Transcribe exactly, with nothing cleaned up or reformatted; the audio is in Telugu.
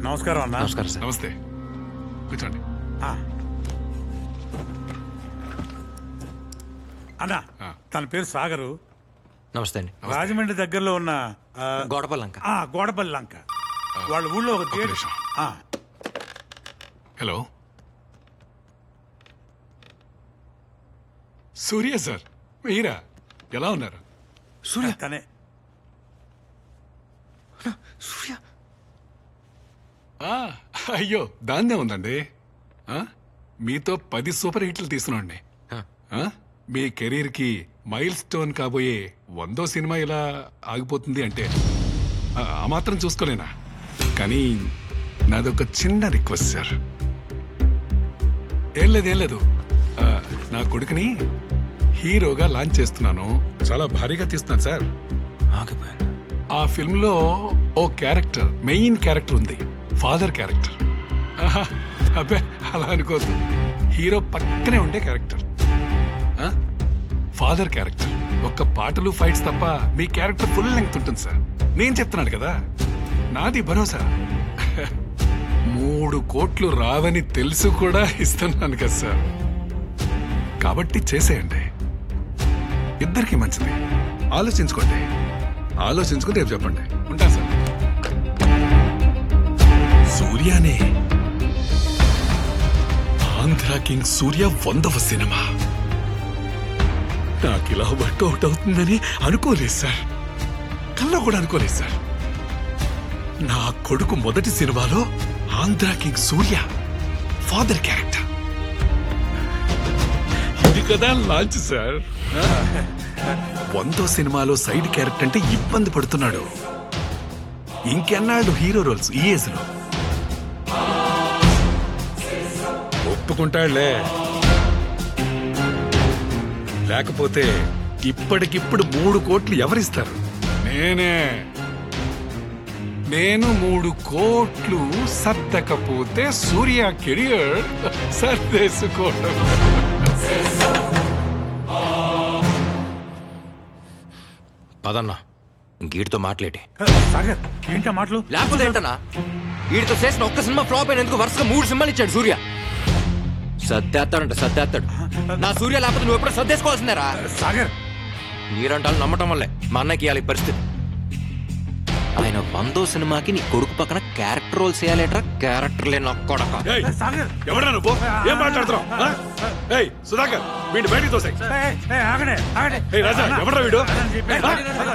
నమస్కారం అన్న. నమస్కారం సార్. నమస్తే, కూర్చోండి. ఆ. అన్న ఆ. తన పేరు సాగరు. నమస్తే అండి. రాజమండ్రి దగ్గరలో ఉన్న ఆ, గోడపల్లంక. ఆ, గోడపల్లి లంక. వాళ్ళ ఊళ్ళో ఒక ఒక్క థియేటర్. నిమిషం. ఆ, హలో, సూర్య సార్, మీరా? ఎలా ఉన్నారు? సూర్య తనే. సూర్య ఆ, అయ్యో దాన్నే ఉందండి. ఆ, మీతో పది సూపర్ హిట్లు తీస్తున్నాండి. ఆ. మీ కెరీర్ కి మైల్ స్టోన్ కాబోయే వందో సినిమా ఇలా ఆగిపోతుంది అంటే ఆ ఆ మాత్రం చూసుకోలేనా? కానీ నాదొక చిన్న రిక్వెస్ట్ సార్. ఏం లేదు ఏం లేదు ఆ, నా కొడుకుని హీరోగా లాంచ్ చేస్తున్నాను. చాలా భారీగా తీస్తున్నాను సార్. ఆగిపోయాను. ఆ ఫిల్మ్ లో ఓ క్యారెక్టర్, మెయిన్ క్యారెక్టర్ ఉంది, ఫాదర్ క్యారెక్టర్. ఆహా, అబ్బే అలా అనుకోద్దు, హీరో పక్కనే ఉండే క్యారెక్టర్. Father character. ఒక్క పాటలు ఫైట్స్ తప్ప మీ క్యారెక్టర్ ఫుల్ లెంగ్త్ ఉంటుంది సార్. నేను చెప్తున్నాను కదా, నాది భరోసా. మూడు కోట్లు రావని తెలుసు కూడా ఇస్తున్నాను కదా సార్. కాబట్టి చేసేయండి, ఇద్దరికి మంచిది. ఆలోచించుకోండి, ఆలోచించుకుని రేపు చెప్పండి. ఉంటా సార్. సూర్యనే ఆంధ్ర కింగ్ సూర్య వందవ సినిమా. నాకు ఇలా వర్కౌట్ అవుతుందని అనుకోలేదు సార్, కల్లో కూడా అనుకోలేదు సార్. నా కొడుకు మొదటి సినిమాలో Andhra king Surya father character. ఇది కదా లాంచ్ సార్. వందో సినిమాలో సైడ్ క్యారెక్టర్ అంటే ఇబ్బంది పడుతున్నాడు. ఇంకెన్నాళ్ళు హీరో రోల్స్ ఈ ఏజ్ లో? ఒప్పుకుంటాడులే, లేకపోతే ఇప్పటికిప్పుడు మూడు కోట్లు ఎవరిస్తారు? నేనే. నేను మూడు కోట్లు సర్దకపోతే సూర్య కెరియర్ సర్దేసుకోవడం. పదన్నా, గీడితో మాట్లాడి. సాగర్ ఏంటా మాటలు? లేకపోతే ఏంటన్నా, వీడితో చేసిన ఒక్క సినిమా ఫ్లాప్ అయినందుకు వరుసగా మూడు సినిమాలు ఇచ్చాడు సూర్య. సర్దేస్తాడంట, సర్దేస్తాడు. నా సూర్య లేకపోతే నువ్వు ఎప్పుడో సర్దేసుకోవాల్సిందేరా. సాగర్ మీరంటాలు నమ్మటం వల్లే మా అన్నకి ఇవ్వాలి పరిస్థితి. ఆయన వందో సినిమాకి నీ కొడుకు పక్కన క్యారెక్టర్ రోల్స్ వేయాలేట్రా. క్యారెక్టర్లే నా కొడక. సాగర్ ఎవడా నువ్వు? ఏం మాట్లాడుతున్నావు? ఏయ్ సుధాకర్, వీడిని బయటికి తోసేయ్. ఏయ్, ఏయ్, ఆగండి, ఆగండి. ఏయ్ రాజా, ఎవడ్రా వీడు? అదని చెప్పాను.